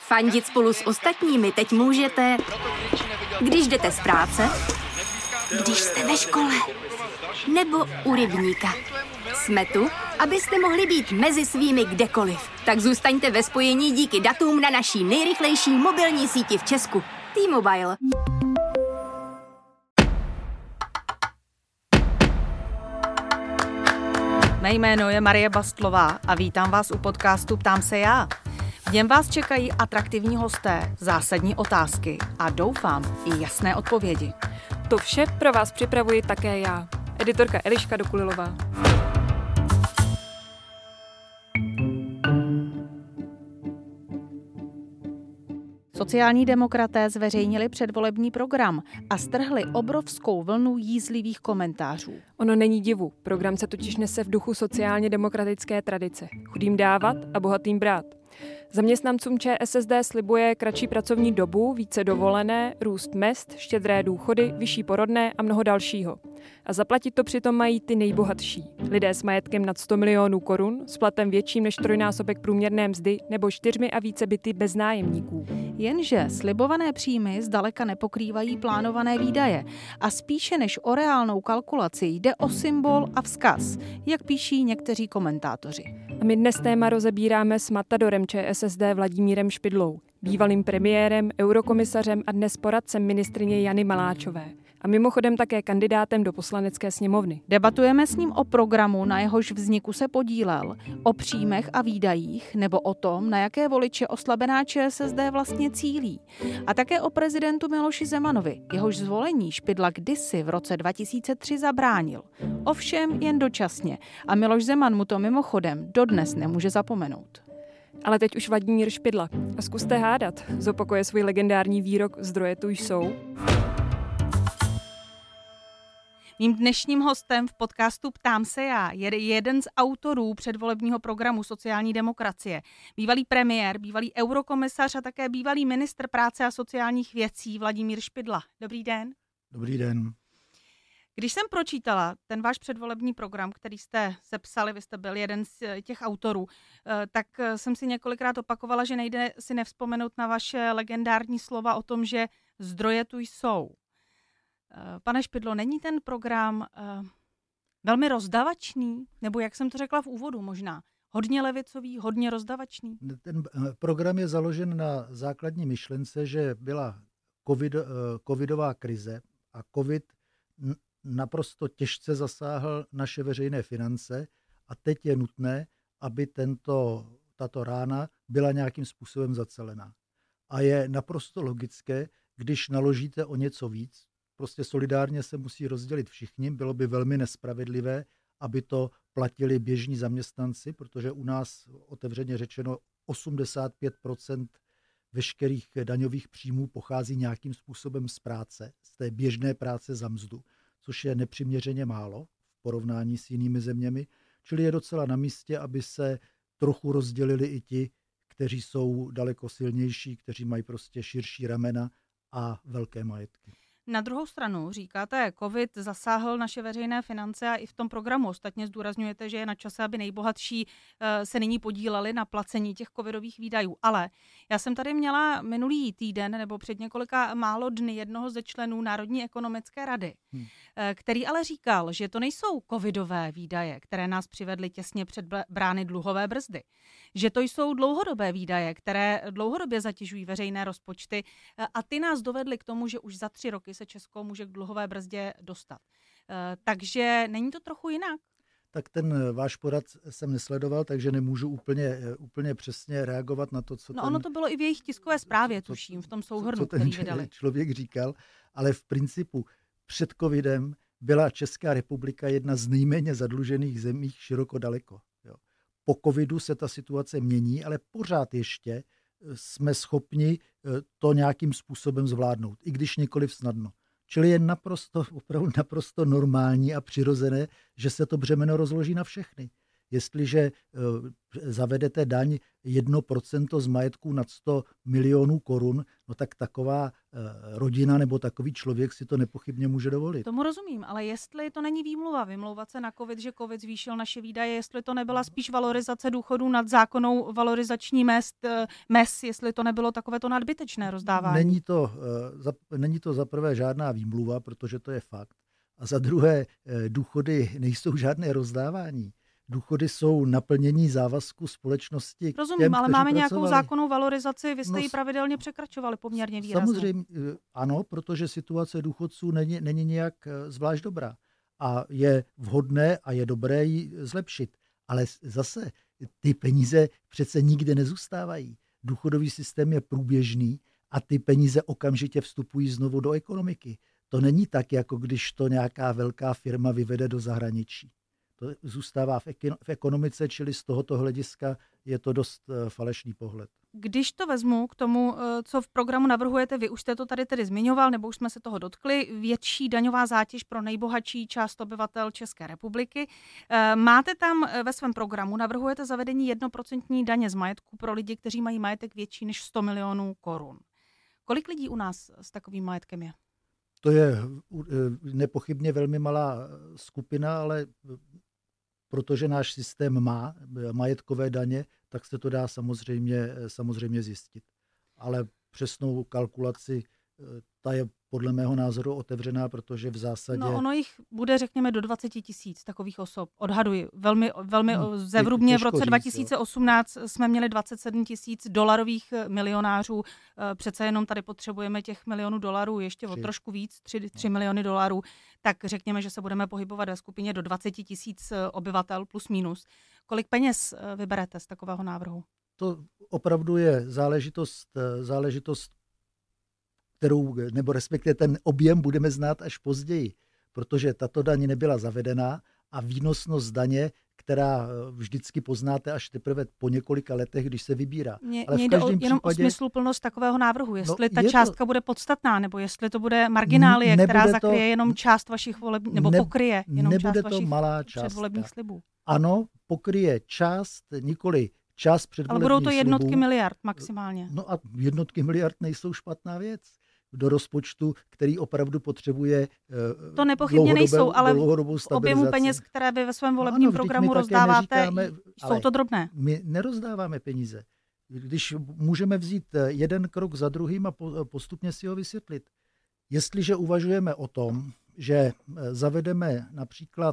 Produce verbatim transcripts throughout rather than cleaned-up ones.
Fandit spolu s ostatními teď můžete, když jdete z práce, když jste ve škole, nebo u rybníka. Jsme tu, abyste mohli být mezi svými kdekoliv. Tak zůstaňte ve spojení díky datům na naší nejrychlejší mobilní síti v Česku. T-Mobile. Mé jméno je Marie Bastlová a vítám vás u podcastu Ptám se já. V něm vás čekají atraktivní hosté, zásadní otázky a doufám i jasné odpovědi. To vše pro vás připravuji také já, editorka Eliška Dokulilová. Sociální demokraté zveřejnili předvolební program a strhli obrovskou vlnu jízlivých komentářů. Ono není divu, program se totiž nese v duchu sociálně demokratické tradice. Chudým dávat a bohatým brát. Zaměstnancům ČSSD slibuje kratší pracovní dobu, více dovolené, růst mezd, štědré důchody, vyšší porodné a mnoho dalšího. A zaplatit to přitom mají ty nejbohatší. Lidé s majetkem nad sto milionů korun, s platem větším než trojnásobek průměrné mzdy nebo čtyřmi a více byty bez nájemníků. Jenže slibované příjmy zdaleka nepokrývají plánované výdaje a spíše než o reálnou kalkulaci jde o symbol a vzkaz, jak píší někteří komentátoři. A my dnes téma rozebíráme s matadorem ČSSD Vladimírem Špidlou, bývalým premiérem, eurokomisařem a dnes poradcem ministryně Jany Maláčové. A mimochodem také kandidátem do poslanecké sněmovny. Debatujeme s ním o programu, na jehož vzniku se podílel, o příjmech a výdajích, nebo o tom, na jaké voliče oslabená ČSSD vlastně cílí. A také o prezidentu Miloši Zemanovi, jehož zvolení Špidla kdysi v roce dva tisíce tři zabránil. Ovšem jen dočasně. A Miloš Zeman mu to mimochodem dodnes nemůže zapomenout. Ale teď už Vladimír Špidla. A zkuste hádat. Zopakuje svůj legendární výrok Zdroje tu jsou. Mým dnešním hostem v podcastu Ptám se já je jeden z autorů předvolebního programu sociální demokracie. Bývalý premiér, bývalý eurokomisař a také bývalý ministr práce a sociálních věcí Vladimír Špidla. Dobrý den. Dobrý den. Když jsem pročítala ten váš předvolební program, který jste sepsali, vy jste byl jeden z těch autorů, tak jsem si několikrát opakovala, že nejde si nevzpomenout na vaše legendární slova o tom, že zdroje tu jsou. Pane Špidlo, není ten program uh, velmi rozdavačný? Nebo jak jsem to řekla v úvodu možná? Hodně levicový, hodně rozdavačný? Ten program je založen na základní myšlence, že byla COVID, uh, covidová krize a covid n- naprosto těžce zasáhl naše veřejné finance a teď je nutné, aby tento, tato rána byla nějakým způsobem zacelená. A je naprosto logické, když naložíte o něco víc, prostě solidárně se musí rozdělit všichni. Bylo by velmi nespravedlivé, aby to platili běžní zaměstnanci, protože u nás otevřeně řečeno osmdesát pět procent veškerých daňových příjmů pochází nějakým způsobem z práce, z té běžné práce za mzdu, což je nepřiměřeně málo v porovnání s jinými zeměmi. Čili je docela na místě, aby se trochu rozdělili i ti, kteří jsou daleko silnější, kteří mají prostě širší ramena a velké majetky. Na druhou stranu říkáte, covid zasáhl naše veřejné finance a i v tom programu ostatně zdůrazňujete, že je na čase, aby nejbohatší se nyní podíleli na placení těch covidových výdajů. Ale já jsem tady měla minulý týden nebo před několika málo dny jednoho ze členů Národní ekonomické rady, hmm. který ale říkal, že to nejsou covidové výdaje, které nás přivedly těsně před brány dluhové brzdy. Že to jsou dlouhodobé výdaje, které dlouhodobě zatěžují veřejné rozpočty a ty nás dovedly k tomu, že už za tři roky se Česko může k dluhové brzdě dostat. Takže není to trochu jinak? Tak ten váš porad jsem nesledoval, takže nemůžu úplně, úplně přesně reagovat na to, co No ten, ono to bylo i v jejich tiskové zprávě, co, tuším, v tom souhrnu, co ten který vydali. Člověk říkal, ale v principu před covidem byla Česká republika jedna z nejméně zadlužených zemí široko daleko. Jo. Po covidu se ta situace mění, ale pořád ještě jsme schopni to nějakým způsobem zvládnout, i když nikoliv snadno. Čili je naprosto, opravdu naprosto normální a přirozené, že se to břemeno rozloží na všechny. jestliže zavedete daň jedno procento z majetku nad sto milionů korun, no tak taková rodina nebo takový člověk si to nepochybně může dovolit. Tomu rozumím, ale jestli to není výmluva, vymlouvat se na covid, že covid zvýšil naše výdaje, jestli to nebyla spíš valorizace důchodů nad zákonnou valorizační mest, mes, jestli to nebylo takovéto nadbytečné rozdávání. Není to, není to za prvé žádná výmluva, protože to je fakt. A za druhé, důchody nejsou žádné rozdávání. Důchody jsou naplnění závazku společnosti. Rozumím, těm, ale máme pracovali. Nějakou zákonnou valorizaci, vy jste no, ji pravidelně překračovali poměrně výrazně. Samozřejmě ano, protože situace důchodců není, není nějak zvlášť dobrá. A je vhodné a je dobré ji zlepšit. Ale zase ty peníze přece nikde nezůstávají. Důchodový systém je průběžný a ty peníze okamžitě vstupují znovu do ekonomiky. To není tak, jako když to nějaká velká firma vyvede do zahraničí. To zůstává v, ek- v ekonomice, čili z tohoto hlediska je to dost uh, falešný pohled. Když to vezmu k tomu, co v programu navrhujete, vy už jste to tady tedy zmiňoval, nebo už jsme se toho dotkli, větší daňová zátěž pro nejbohatší část obyvatel České republiky. Máte tam ve svém programu, navrhujete zavedení jednoprocentní daně z majetku pro lidi, kteří mají majetek větší než sto milionů korun. Kolik lidí u nás s takovým majetkem je? To je nepochybně velmi malá skupina, ale protože náš systém má majetkové daně, tak se to dá samozřejmě, samozřejmě zjistit. Ale přesnou kalkulaci, ta je podle mého názoru otevřená, protože v zásadě... No ono jich bude, řekněme, do dvacet tisíc takových osob. Odhaduji. Velmi, velmi no, zevrubně v roce říct, dva tisíce osmnáct jo. Jsme měli dvacet sedm tisíc dolarových milionářů. Přece jenom tady potřebujeme těch milionů dolarů ještě o trošku víc, tři miliony dolarů. Tak řekněme, že se budeme pohybovat ve skupině do dvacet tisíc obyvatel plus minus. Kolik peněz vyberete z takového návrhu? To opravdu je záležitost, záležitost kterou, nebo respektive ten objem budeme znát až později, protože tato daň nebyla zavedená a výnosnost daně, která vždycky poznáte až teprve po několika letech, když se vybírá. Mě, Ale mě v jde každém o, jenom případě, o smysluplnost takového návrhu, jestli no, ta částka to, bude podstatná, nebo jestli to bude marginálie, která to, zakryje jenom část vašich volebních, nebo ne, pokryje jenom část to vašich malá částka. předvolebních slibů. Ano, pokryje část, nikoli část předvolebních slibů. Ale budou to jednotky slibů. miliard maximálně. No a jednotky miliard nejsou špatná věc do rozpočtu, který opravdu potřebuje uh, to nepochybně nejsou, ale v objemu peněz, které vy ve svém volebním no ano, programu rozdáváte, neříkáme, jsou to drobné. My nerozdáváme peníze. Když můžeme vzít jeden krok za druhým a postupně si ho vysvětlit. Jestliže uvažujeme o tom, že zavedeme například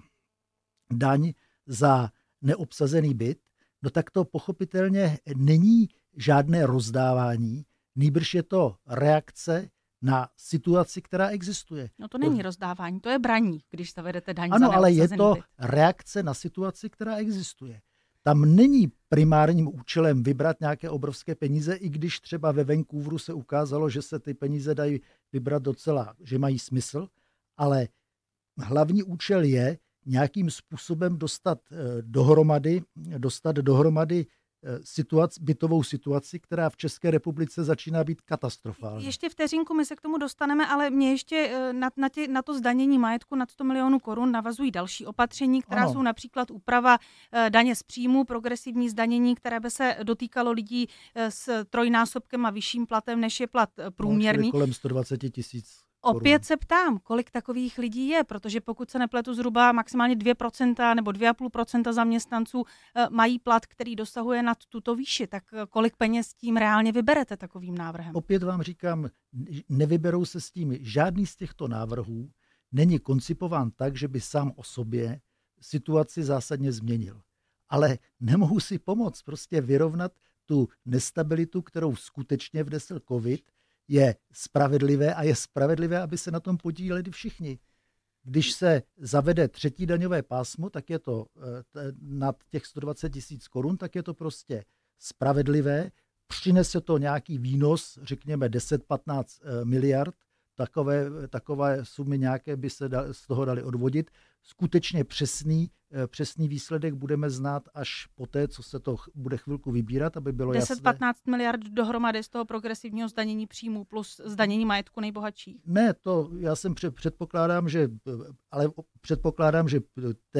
daň za neobsazený byt, no tak to pochopitelně není žádné rozdávání, nýbrž je to reakce na situaci, která existuje. No to není rozdávání, to je braní, když zavedete daň ano, za ale je to byt. reakce na situaci, která existuje. Tam není primárním účelem vybrat nějaké obrovské peníze, i když třeba ve Vancouveru se ukázalo, že se ty peníze dají vybrat docela, že mají smysl, ale hlavní účel je nějakým způsobem dostat dohromady, dostat dohromady situaci, bytovou situaci, která v České republice začíná být katastrofální. Ještě vteřinku, my se k tomu dostaneme, ale mě ještě na, na, tě, na to zdanění majetku nad sto milionů korun navazují další opatření, která ano. jsou například úprava daně z příjmu, progresivní zdanění, které by se dotýkalo lidí s trojnásobkem a vyšším platem, než je plat průměrný. No, kolem sto dvacet tisíc. Opět se ptám, kolik takových lidí je, protože pokud se nepletu, zhruba maximálně dvě procenta nebo dvě celá pět procenta zaměstnanců mají plat, který dosahuje nad tuto výši. Tak kolik peněz tím reálně vyberete takovým návrhem? Opět vám říkám, nevyberou se s tím. Žádný z těchto návrhů není koncipován tak, že by sám o sobě situaci zásadně změnil. Ale nemohu si pomoct prostě vyrovnat tu nestabilitu, kterou skutečně vnesl covid, je spravedlivé a je spravedlivé, aby se na tom podíleli všichni. Když se zavede třetí daňové pásmo, tak je to nad těch sto dvacet tisíc korun, tak je to prostě spravedlivé. Přinese to nějaký výnos, řekněme deset patnáct miliard, takové, takové sumy nějaké by se z toho dali odvodit. Skutečně přesný, přesný výsledek budeme znát až poté, co se to bude chvilku vybírat, aby bylo jasné. deset patnáct miliard dohromady z toho progresivního zdanění příjmů plus zdanění majetku nejbohatších. Ne, to já jsem předpokládám, že, ale předpokládám, že ten,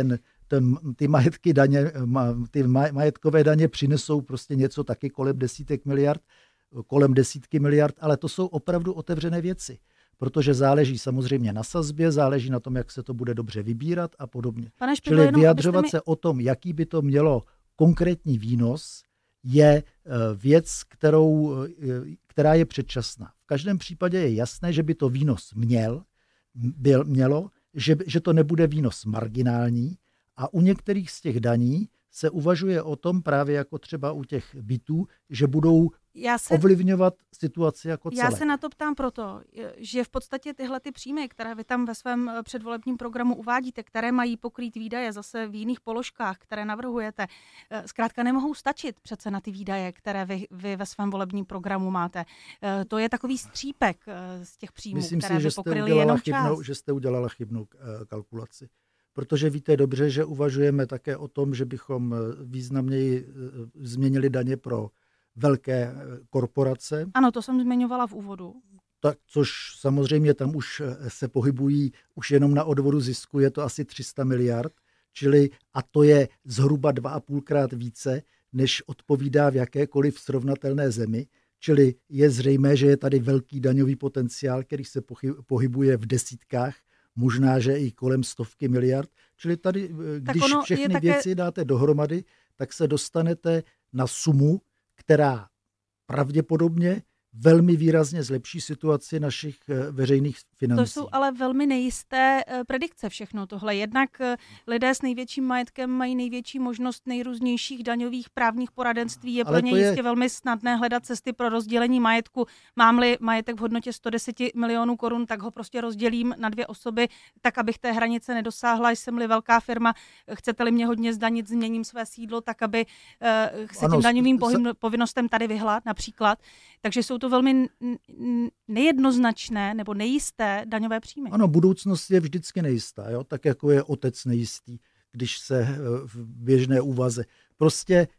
ten, ty majetky daně, ty majetkové daně přinesou prostě něco taky kolem desítek miliard, kolem desítky miliard, ale to jsou opravdu otevřené věci, protože záleží samozřejmě na sazbě, záleží na tom, jak se to bude dobře vybírat a podobně. Pane Špidlo, Čili vyjadřovat mi... se o tom, jaký by to mělo konkrétní výnos, je věc, kterou, která je předčasná. V každém případě je jasné, že by to výnos měl, byl, mělo, že, že to nebude výnos marginální a u některých z těch daní se uvažuje o tom právě jako třeba u těch bytů, že budou já se, ovlivňovat situaci jako celé. Já se na to ptám proto, že v podstatě tyhle ty příjmy, které vy tam ve svém předvolebním programu uvádíte, které mají pokrýt výdaje zase v jiných položkách, které navrhujete, zkrátka nemohou stačit přece na ty výdaje, které vy, vy ve svém volebním programu máte. To je takový střípek z těch příjmů, Myslím které si, že by pokryly jenom chybnou, část. že jste udělala chybnou kalkulaci. Protože víte dobře, že uvažujeme také o tom, že bychom významněji změnili daně pro velké korporace. Ano, to jsem zmiňovala v úvodu. Tak, což samozřejmě tam už se pohybují, už jenom na odvodu zisku je to asi tři sta miliard, čili a to je zhruba dva a půlkrát více, než odpovídá v jakékoliv srovnatelné zemi. Čili je zřejmé, že je tady velký daňový potenciál, který se pohybuje v desítkách, možná, že i kolem stovky miliard. Čili tady, když všechny také... věci dáte dohromady, tak se dostanete na sumu, která pravděpodobně velmi výrazně zlepší situaci našich veřejných financí. To jsou ale velmi nejisté predikce všechno tohle. Jednak lidé s největším majetkem mají největší možnost nejrůznějších daňových právních poradenství. Je ale pro ně je... jistě velmi snadné hledat cesty pro rozdělení majetku. Mám-li majetek v hodnotě sto deset milionů korun, tak ho prostě rozdělím na dvě osoby, tak abych té hranice nedosáhla. Jsem-li velká firma, chcete-li mě hodně zdanit, změním své sídlo, tak aby uh, se ano, tím daňovým s... povinnostem tady vyhla například. Takže jsou to velmi nejednoznačné nebo nejisté daňové příjmy. Ano, budoucnost je vždycky nejistá, jo? Tak jako je otec nejistý, když se v běžné úvaze. Prostě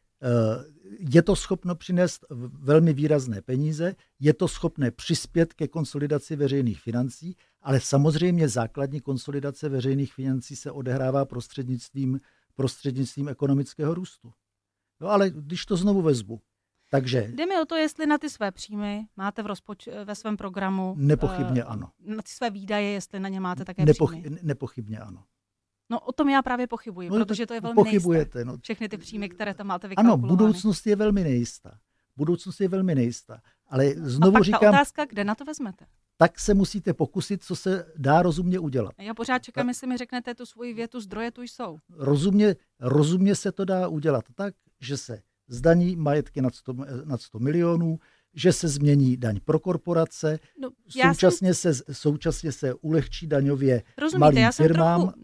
je to schopno přinést velmi výrazné peníze, je to schopné přispět ke konsolidaci veřejných financí, ale samozřejmě základní konsolidace veřejných financí se odehrává prostřednictvím, prostřednictvím ekonomického růstu. No ale když to znovu vezmu, takže... Jde mi o to, jestli na ty své příjmy máte v rozpoč- ve svém programu... Nepochybně uh, ano. Na ty své výdaje, jestli na ně máte také Nepochy- příjmy. Nepochybně ano. No o tom já právě pochybuji, no, protože to je velmi pochybujete, nejisté. No. Všechny ty příjmy, které tam máte vykalkulované. Ano, budoucnost je velmi nejistá. Budoucnost je velmi nejistá. Ale znovu a pak říkám... ta otázka, kde na to vezmete? Tak se musíte pokusit, co se dá rozumně udělat. Já pořád čekám, tak, jestli mi řeknete tu svoji větu, zdroje tu jsou. Rozumně, rozumně se to dá udělat tak, že se zdaní majetky nad sto, nad sto milionů, že se změní daň pro korporace, no, současně, jsem... se, současně se ulehčí daňově Rozumíte, malým já jsem firmám. trochu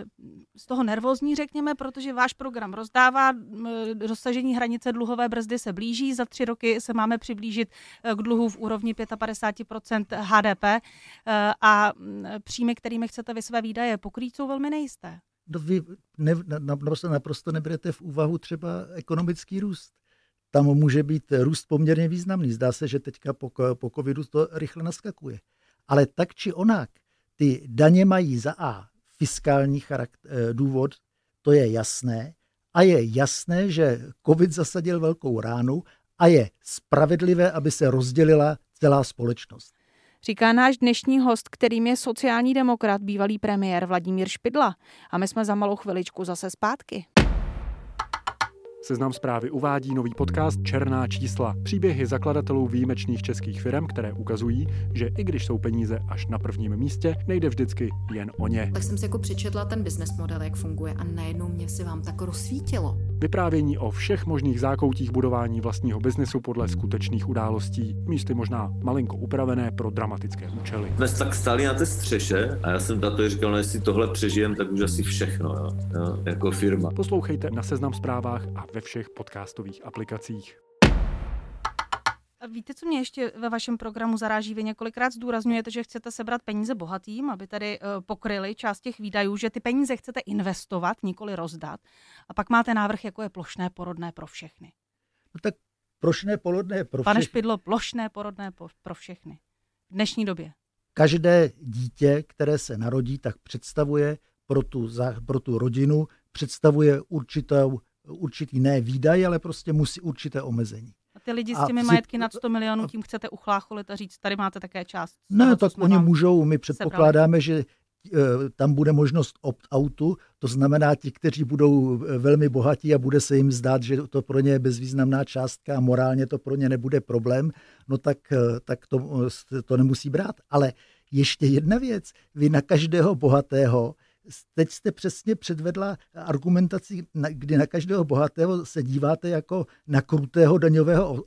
z toho nervózní, řekněme, protože váš program rozdává, dosažení hranice dluhové brzdy se blíží, za tři roky se máme přiblížit k dluhu v úrovni padesát pět procent H D P a příjmy, kterými chcete vy své výdaje pokrýt, jsou velmi nejisté. No vy ne, naprosto, naprosto neberete v úvahu třeba ekonomický růst. Tam může být růst poměrně významný. Zdá se, že teďka po, po covidu to rychle naskakuje. Ale tak či onak, ty daně mají za A fiskální charakter, důvod, to je jasné. A je jasné, že covid zasadil velkou ránu a je spravedlivé, aby se rozdělila celá společnost. Říká náš dnešní host, kterým je sociální demokrat, bývalý premiér Vladimír Špidla. A my jsme za malou chviličku zase zpátky. Seznam Zprávy uvádí nový podcast Černá čísla. Příběhy zakladatelů výjimečných českých firm, které ukazují, že i když jsou peníze až na prvním místě, nejde vždycky jen o ně. Tak jsem si jako přečetla ten business model, jak funguje a najednou mě se vám tak rozsvítilo. Vyprávění o všech možných zákoutích budování vlastního biznesu podle skutečných událostí, místy možná malinko upravené pro dramatické účely. Jsme tak stáli na té střeše a já jsem tato říkal, no jestli tohle přežijem, tak už asi všechno, jo, jo, jako firma. Poslouchejte na Seznam Zprávách a ve všech podcastových aplikacích. A víte, co mě ještě ve vašem programu zaráží? Vy několikrát zdůrazňujete, že chcete sebrat peníze bohatým, aby tady uh, pokryli část těch výdajů, že ty peníze chcete investovat, nikoli rozdat. A pak máte návrh, jako je plošné porodné pro všechny. No tak plošné porodné pro všechny. Pane Špidlo, plošné porodné pro všechny. V dnešní době. Každé dítě, které se narodí, tak představuje pro tu, pro tu rodinu představuje určitou, určitý ne výdaj, ale prostě musí určité omezení. A ty lidi s A těmi při- majetky nad sto milionů tím chcete uchlácholit a říct, tady máte také část. z Ne, toho, co tak jsme oni vám můžou, my sebrali. předpokládáme, že e, tam bude možnost opt-outu, to znamená ti, kteří budou e, velmi bohatí a bude se jim zdát, že to pro ně je bezvýznamná částka a morálně to pro ně nebude problém, no tak, e, tak to, to nemusí brát. Ale ještě jedna věc, vy na každého bohatého, teď jste přesně předvedla argumentaci, na- kdy na každého bohatého se díváte jako na krutého daňového uh,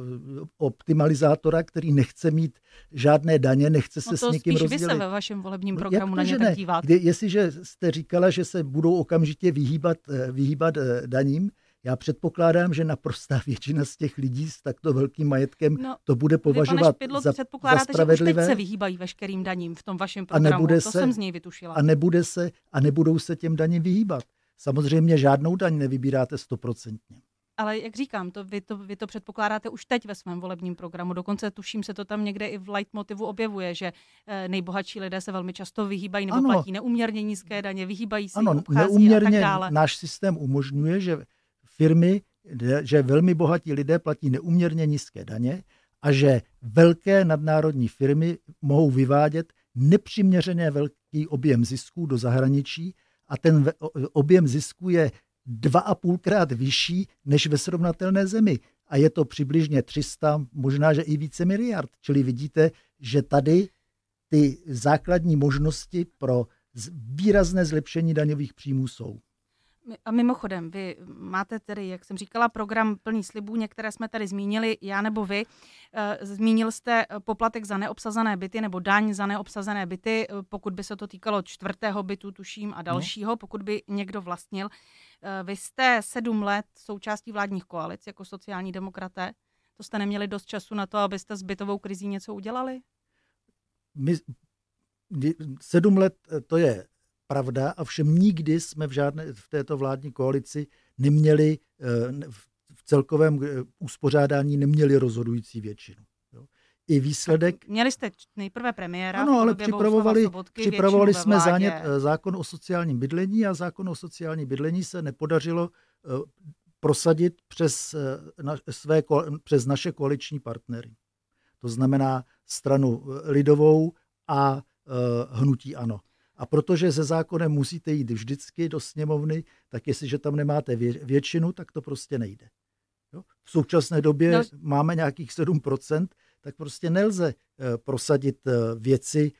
optimalizátora, který nechce mít žádné daně, nechce se No s to někým spíš rozdělit. vy se ve vašem volebním No, programu jak na to, ně že tak ne? díváte. Kdy, jestliže jste říkala, že se budou okamžitě vyhýbat, eh, vyhýbat eh, daním, já předpokládám, že naprostá většina z těch lidí s takto velkým majetkem No, to bude Vy, pane považovat Špidlo, za, za předpokládáte, že už teď spravedlivé. se vyhýbají veškerým daním v tom vašem A programu. nebude To se- jsem z něj vytušila. a nebude se a nebudou se těm daním vyhýbat. Samozřejmě žádnou daň nevybíráte stoprocentně. Ale jak říkám, to vy, to vy to předpokládáte už teď ve svém volebním programu. Dokonce tuším se to tam někde i v leitmotivu objevuje, že eh, nejbohatší lidé se velmi často vyhýbají nebo Ano. platí neúměrně nízké daně, vyhýbají se, Ano, jich, obchází a tak neúměrně dále. náš systém umožňuje, že firmy, že velmi bohatí lidé platí neúměrně nízké daně a že velké nadnárodní firmy mohou vyvádět nepřiměřeně velký objem zisků do zahraničí a ten ve- o- objem zisků je dva a půlkrát vyšší než ve srovnatelné zemi. A je to přibližně tři sta, možná, že i více miliard. Čili vidíte, že tady ty základní možnosti pro z- výrazné zlepšení daňových příjmů jsou. A mimochodem, vy máte tedy, jak jsem říkala, program plný slibů, některé jsme tady zmínili, já nebo vy. Eh, Zmínil jste poplatek za neobsazené byty nebo daň za neobsazené byty, eh, pokud by se to týkalo čtvrtého bytu, tuším, a dalšího, pokud by někdo vlastnil. Eh, Vy jste sedm let součástí vládních koalic jako sociální demokraté. To jste neměli dost času na to, abyste s bytovou krizí něco udělali? My, kdy- sedm let eh, to je pravda, a všem nikdy jsme v žádné v této vládní koalici neměli eh, ne- v v celkovém eh, uspořádání neměli rozhodující většinu. Jo. I výsledek. Měli jste č- nejprve premiéra. Ano, v ale podobě připravovali, Bohuslava Sobotky, připravovali většinu ve jsme vládě. zánět eh, zákon o sociálním bydlení a zákon o sociálním bydlení se nepodařilo eh, prosadit přes, eh, na, své, ko- přes naše koaliční partnery. To znamená stranu eh, lidovou a eh, hnutí ANO. A protože se zákonem musíte jít vždycky do sněmovny, tak jestliže tam nemáte vě- většinu, tak to prostě nejde. Jo? V současné době No. máme nějakých sedm procent, tak prostě nelze eh, prosadit eh, věci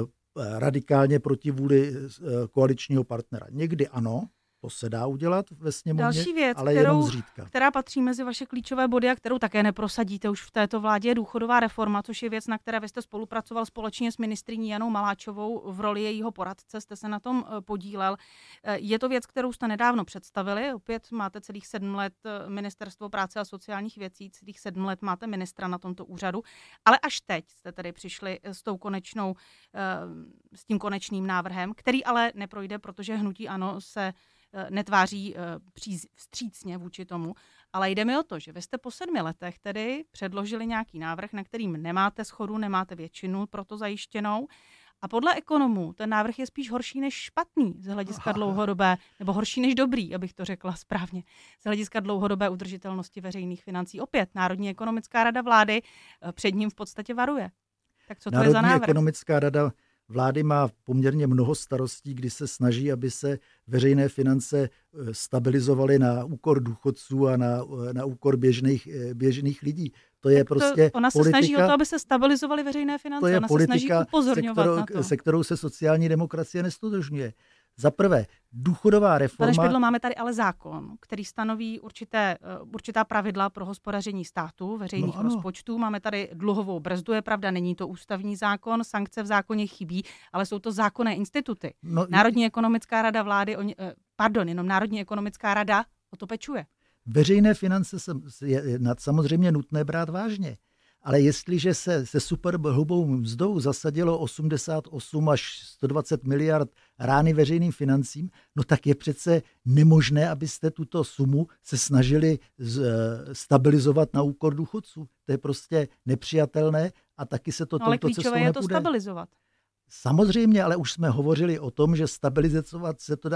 eh, radikálně proti vůli eh, koaličního partnera. Někdy ano, to se dá udělat ve sněmovně, Další věc, ale kterou, jenom zřídka. která patří mezi vaše klíčové body a kterou také neprosadíte už v této vládě, je důchodová reforma, což je věc, na které vy jste spolupracoval společně s ministryní Janou Maláčovou v roli jejího poradce, jste se na tom eh, podílel. Eh, Je to věc, kterou jste nedávno představili, opět máte celých sedm let eh, Ministerstvo práce a sociálních věcí, celých sedm let máte ministra na tomto úřadu, ale až teď jste tedy přišli s tou konečnou, eh, s tím konečným návrhem, který ale neprojde, protože hnutí ANO se netváří příz, vstřícně vůči tomu, ale jde mi o to, že vy jste po sedmi letech tedy předložili nějaký návrh, na kterým nemáte shodu, nemáte většinu pro to zajištěnou a podle ekonomů ten návrh je spíš horší než špatný z hlediska dlouhodobé, nebo horší než dobrý, abych to řekla správně, z hlediska dlouhodobé udržitelnosti veřejných financí. Opět Národní ekonomická rada vlády před ním v podstatě varuje. Tak co to Národní je za návrh? ekonomická rada vlády má poměrně mnoho starostí, kdy se snaží, aby se veřejné finance stabilizovaly na úkor důchodců a na, na úkor běžných, běžných lidí. To je tak prostě to, ona se politika, snaží o to, aby se stabilizovaly veřejné finance. to je ona politika, se snaží upozorňovat se kterou, na to. se kterou se sociální demokracie nestotožňuje. Za prvé, důchodová reforma... Pane Špidlo, máme tady ale zákon, který stanoví určité, určitá pravidla pro hospodaření státu, veřejných No, no, rozpočtů. Máme tady dluhovou brzdu, je pravda, není to ústavní zákon, sankce v zákoně chybí, ale jsou to zákonné instituty. No, Národní ekonomická rada vlády, pardon, jenom Národní ekonomická rada o to pečuje. Veřejné finance je samozřejmě nutné brát vážně. Ale jestliže se se superhrubou mzdou zasadilo osmdesát osm až sto dvacet miliard rány veřejným financím, no tak je přece nemožné, abyste tuto sumu se snažili z, stabilizovat na úkor důchodců. To je prostě nepřijatelné a taky se to no, ale touto cestou klíčové je to nepůjde. stabilizovat. Samozřejmě, ale už jsme hovořili o tom, že stabilizovat se to dá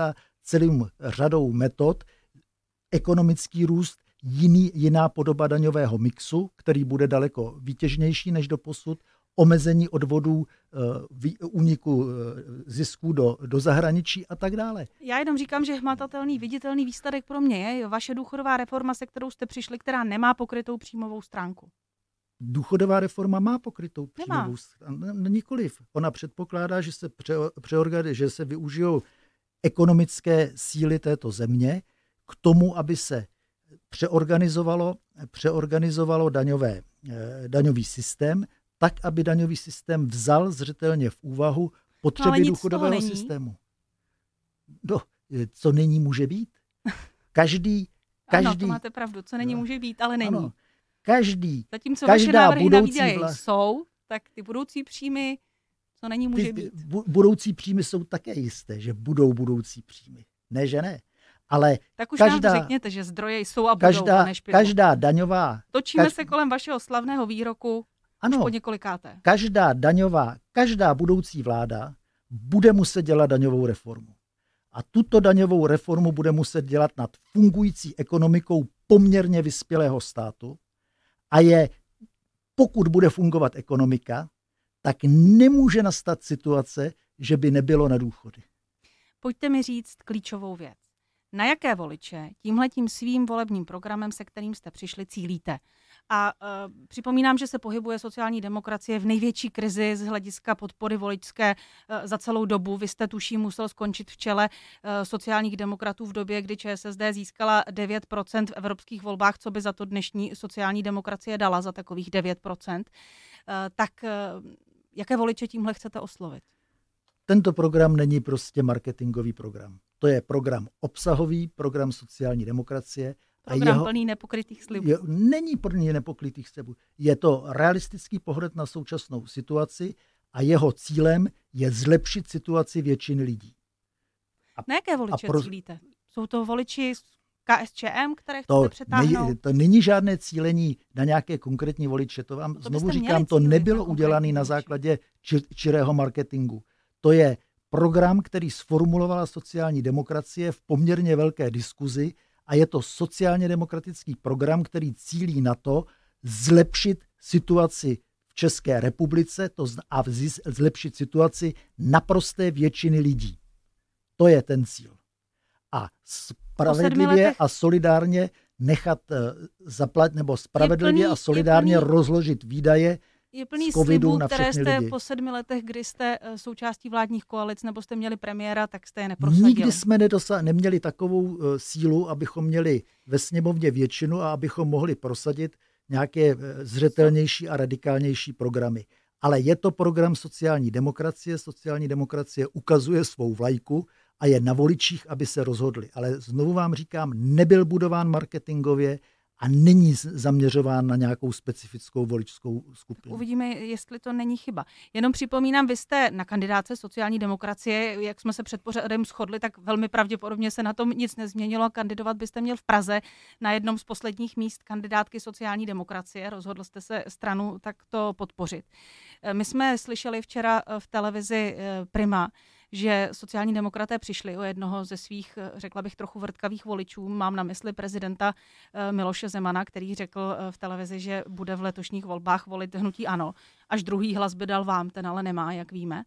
celým řadou metod, ekonomický růst, jiný, jiná podoba daňového mixu, který bude daleko výtěžnější než doposud, omezení odvodů, úniku zisků do, do zahraničí a tak dále. Já jenom říkám, že hmatatelný, viditelný výsledek pro mě je vaše důchodová reforma, se kterou jste přišli, která nemá pokrytou příjmovou stránku. Důchodová reforma má pokrytou příjmovou stránku. Nikoliv. Ona předpokládá, že se, pře, přeorgani, že se využijou ekonomické síly této země k tomu, aby se přeorganizovalo, přeorganizovalo daňové, daňový systém, tak, aby daňový systém vzal zřetelně v úvahu potřeby no, důchodového systému. No, co není, může být. Každý, každý... Ano, to máte pravdu, co není, no, může být, ale není. Ano, každý, zatímco každá vaše návrhy na výdaje vla... jsou, tak ty budoucí příjmy, co není, může ty, být. Budoucí příjmy jsou také jisté, že budou budoucí příjmy. Ne, že ne. Ale tak už každá, nám řekněte, že zdroje jsou a budou, každá, než každá daňová... Točíme kaž... se kolem vašeho slavného výroku ano, už po několikáté. Každá daňová, každá budoucí vláda bude muset dělat daňovou reformu. A tuto daňovou reformu bude muset dělat nad fungující ekonomikou poměrně vyspělého státu. A je, pokud bude fungovat ekonomika, tak nemůže nastat situace, že by nebylo na důchody. Pojďte mi říct klíčovou věc. Na jaké voliče tímhletím svým volebním programem, se kterým jste přišli, cílíte? A uh, připomínám, že se pohybuje sociální demokracie v největší krizi z hlediska podpory voličské uh, za celou dobu. Vy jste, tuším, musel skončit v čele uh, sociálních demokratů v době, kdy ČSSD získala devět procent v evropských volbách, co by za to dnešní sociální demokracie dala za takových devět procent. Uh, tak uh, jaké voliče tímhle chcete oslovit? Tento program není prostě marketingový program. To je program obsahový, program sociální demokracie. Program a jeho, plný nepokrytých slibů. Je, není plný nepokrytých slibů. Je to realistický pohled na současnou situaci a jeho cílem je zlepšit situaci většiny lidí. A, na jaké voliče pro... cílíte? Jsou to voliči K S Č M, které to chcete přetáhnout? Nej, to není žádné cílení na nějaké konkrétní voliče. To vám to znovu říkám, to nebylo udělané na základě či, čirého marketingu. To je program, který sformulovala sociální demokracie v poměrně velké diskuzi a je to sociálně demokratický program, který cílí na to zlepšit situaci v České republice to a zlepšit situaci naprosté většiny lidí. To je ten cíl. A spravedlivě a solidárně nechat zaplatit, nebo spravedlivě plný, a solidárně rozložit výdaje je plný slibů, které jste lidi. Po sedmi letech, kdy jste součástí vládních koalic nebo jste měli premiéra, tak jste je neprosadili. Nikdy jsme nedosa- neměli takovou uh, sílu, abychom měli ve sněmovně většinu a abychom mohli prosadit nějaké uh, zřetelnější a radikálnější programy. Ale je to program sociální demokracie. Sociální demokracie ukazuje svou vlajku a je na voličích, aby se rozhodli. Ale znovu vám říkám, nebyl budován marketingově a není zaměřován na nějakou specifickou voličskou skupinu. Uvidíme, jestli to není chyba. Jenom připomínám, vy jste na kandidáce sociální demokracie, jak jsme se před pořadem shodli, tak velmi pravděpodobně se na tom nic nezměnilo. Kandidovat byste měl v Praze na jednom z posledních míst kandidátky sociální demokracie. Rozhodl jste se stranu takto podpořit. My jsme slyšeli včera v televizi Prima, že sociální demokraté přišli o jednoho ze svých, řekla bych, trochu vrtkavých voličů. Mám na mysli prezidenta Miloše Zemana, který řekl v televizi, že bude v letošních volbách volit hnutí ANO. Až druhý hlas by dal vám, ten ale nemá, jak víme.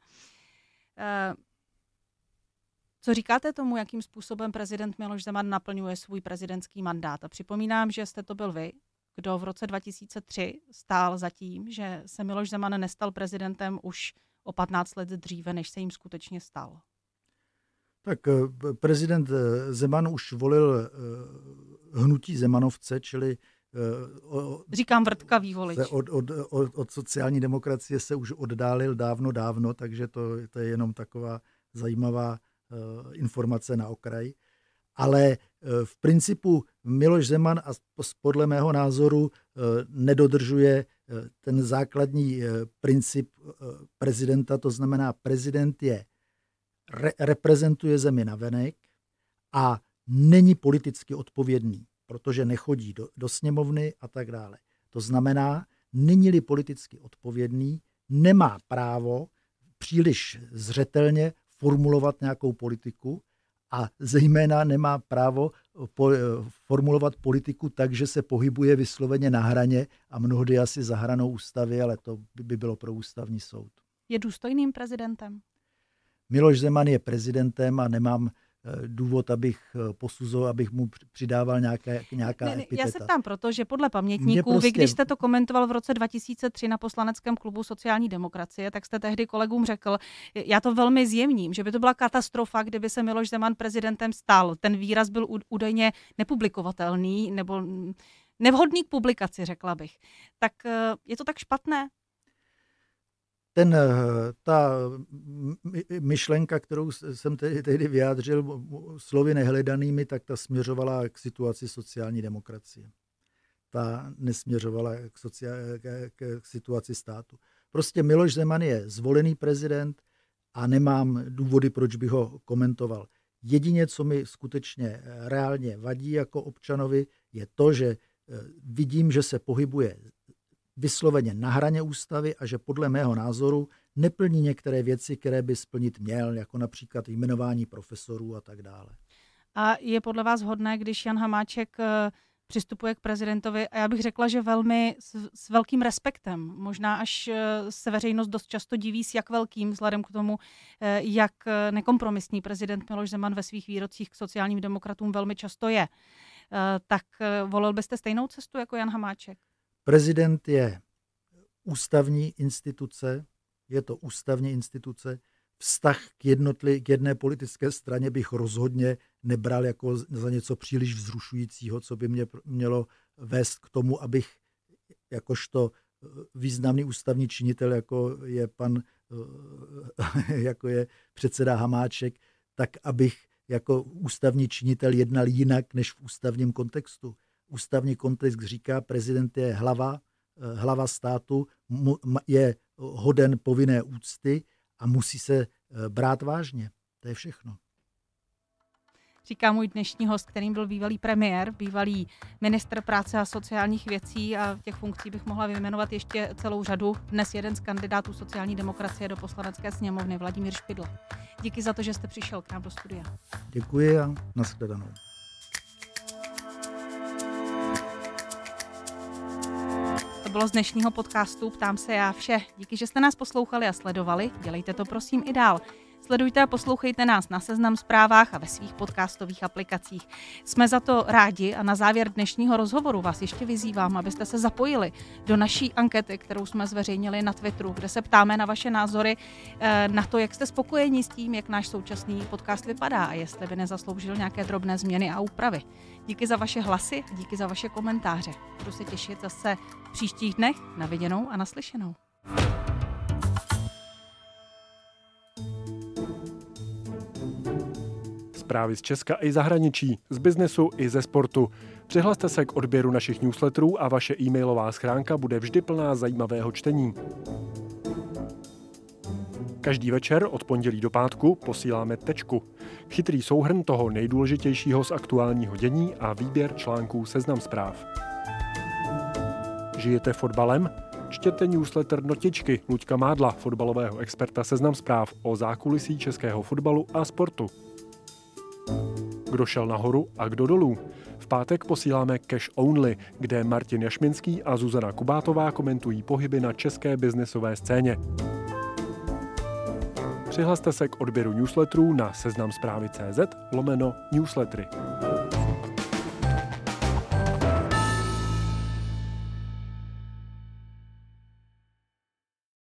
Co říkáte tomu, jakým způsobem prezident Miloš Zeman naplňuje svůj prezidentský mandát? A připomínám, že jste to byl vy, kdo v roce dva tisíce tři stál za tím, že se Miloš Zeman nestal prezidentem už o patnáct let dříve, než se jim skutečně stal. Tak prezident Zeman už volil hnutí Zemanovce, čili říkám vrtkavý volič. Od, od, od, od sociální demokracie se už oddálil dávno, dávno, takže to, to je jenom taková zajímavá uh, informace na okraj. Ale uh, v principu Miloš Zeman a podle mého názoru uh, nedodržuje uh, ten základní uh, princip uh, prezidenta, to znamená, prezident je re, reprezentuje zemi navenek a není politicky odpovědný, protože nechodí do, do sněmovny a tak dále. To znamená, není-li politicky odpovědný, nemá právo příliš zřetelně formulovat nějakou politiku a zejména nemá právo po, formulovat politiku tak, že se pohybuje vysloveně na hraně a mnohdy asi za hranou ústavy, ale to by, by bylo pro ústavní soud. Je důstojným prezidentem? Miloš Zeman je prezidentem a nemám důvod, abych posuzoval, abych mu přidával nějaké, nějaká ne, ne, epiteta. Já se ptám proto, že podle pamětníků, prostě... vy když jste to komentoval v roce dva tisíce tři na poslaneckém klubu sociální demokracie, tak jste tehdy kolegům řekl, já to velmi zjemním, že by to byla katastrofa, kdyby se Miloš Zeman prezidentem stal. Ten výraz byl údajně nepublikovatelný nebo nevhodný k publikaci, řekla bych. Tak je to tak špatné? Ten, ta myšlenka, kterou jsem tehdy vyjádřil slovy nehledanými, tak ta směřovala k situaci sociální demokracie. Ta nesměřovala k, sociál, k, k situaci státu. Prostě Miloš Zeman je zvolený prezident a nemám důvody, proč bych ho komentoval. Jedině, co mi skutečně reálně vadí jako občanovi, je to, že vidím, že se pohybuje vysloveně na hraně ústavy a že podle mého názoru neplní některé věci, které by splnit měl, jako například jmenování profesorů a tak dále. A je podle vás vhodné, když Jan Hamáček přistupuje k prezidentovi, a já bych řekla, že velmi s, s velkým respektem, možná až se veřejnost dost často diví, s jak velkým, vzhledem k tomu, jak nekompromisní prezident Miloš Zeman ve svých výrocích k sociálním demokratům velmi často je. Tak volil byste stejnou cestu jako Jan Hamáček? Prezident je ústavní instituce, je to ústavní instituce. Vztah k, jednotli, k jedné politické straně bych rozhodně nebral jako za něco příliš vzrušujícího, co by mě mělo vést k tomu, abych jakožto významný ústavní činitel, jako je pan, jako je předseda Hamáček, tak abych jako ústavní činitel jednal jinak než v ústavním kontextu. Ústavní kontext říká, prezident je hlava, hlava státu, je hoden povinné úcty a musí se brát vážně. To je všechno. Říká můj dnešní host, kterým byl bývalý premiér, bývalý ministr práce a sociálních věcí, a těch funkcí bych mohla vyjmenovat ještě celou řadu. Dnes jeden z kandidátů sociální demokracie do Poslanecké sněmovny, Vladimír Špidla. Díky za to, že jste přišel k nám do studia. Děkuji a nashledanou. To bylo z dnešního podcastu Ptám se já vše. Díky, že jste nás poslouchali a sledovali. Dělejte to prosím i dál. Sledujte a poslouchejte nás na Seznam Zprávách a ve svých podcastových aplikacích. Jsme za to rádi a na závěr dnešního rozhovoru vás ještě vyzývám, abyste se zapojili do naší ankety, kterou jsme zveřejnili na Twitteru, kde se ptáme na vaše názory, na to, jak jste spokojení s tím, jak náš současný podcast vypadá a jestli by nezasloužil nějaké drobné změny a úpravy. Díky za vaše hlasy, díky za vaše komentáře. Budu se těšit zase v příštích dnech. Na viděnou a naslyšenou. Zprávy z Česka i zahraničí, z biznesu i ze sportu. Přihlaste se k odběru našich newsletterů a vaše e-mailová schránka bude vždy plná zajímavého čtení. Každý večer od pondělí do pátku posíláme Tečku. Chytrý souhrn toho nejdůležitějšího z aktuálního dění a výběr článků Seznam Zpráv. Žijete fotbalem? Čtěte newsletter Notičky Luďka Mádla, fotbalového experta Seznam Zpráv o zákulisí českého fotbalu a sportu. Kdo šel nahoru a kdo dolů? V pátek posíláme Cash Only, kde Martin Jašminský a Zuzana Kubátová komentují pohyby na české biznesové scéně. Přihlaste se k odběru newsletterů na seznamzprávy tečka cé zet lomeno newslettery.